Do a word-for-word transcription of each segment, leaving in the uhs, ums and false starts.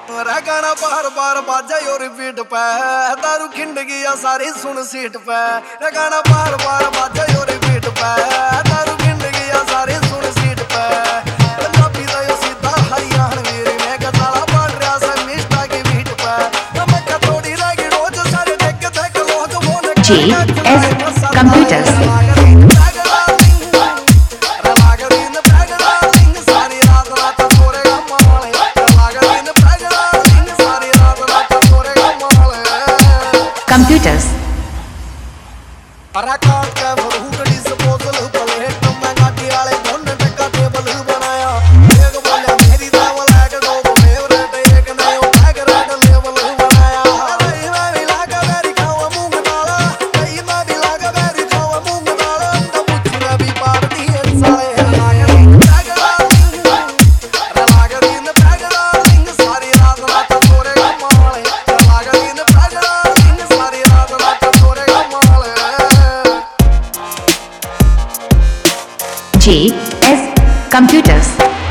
गाना बार बार बाजा और रिपीट पे दारू खिंड गया सारी सुन सीट पे गाना बार बार बाजा और रिपीट पे दारू खिंड गया सारी सुन सीट पे पंजाबी दा यो सीधा हरियाणा वीर में गजाला पड़ रहा से मिस्टा की बीट पे मैं का थोड़ी लागी रोज सारे देख देख लोग बोले G S Computers Computers G S Computers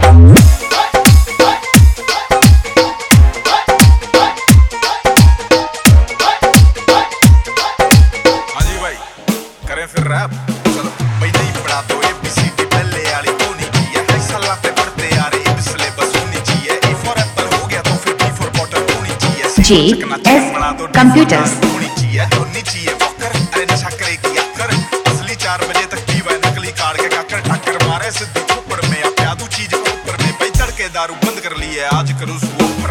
हाजी भाई करें फिर रैप चलो भाई नहीं पढ़ा तो ए बी सी डी पहले वाली तो नहीं की है ऐसा लाते पढ़ते आ रहे इस सिलेबस होनी चाहिए ए फॉर एप्पल हो गया तो फिर बी फॉर बॉटल होनी चाहिए G S Computers होनी चाहिए होनी चाहिए वक्कर अरे नशा करेगी अक्कर असली चार बजे तक पीवा नकली कार्ड के काकर टक्कर मारे सिद्धू ऊपर में अब यादू चीज के ऊपर में भाई तड़के दारू बंद कर ली है आज करूं सो ऊपर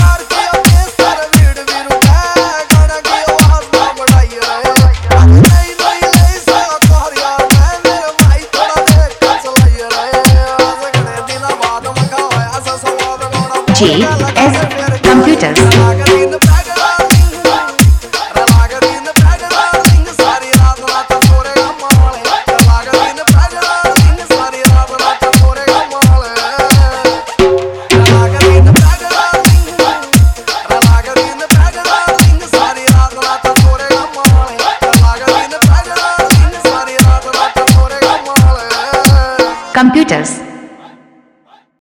G S Computers Computers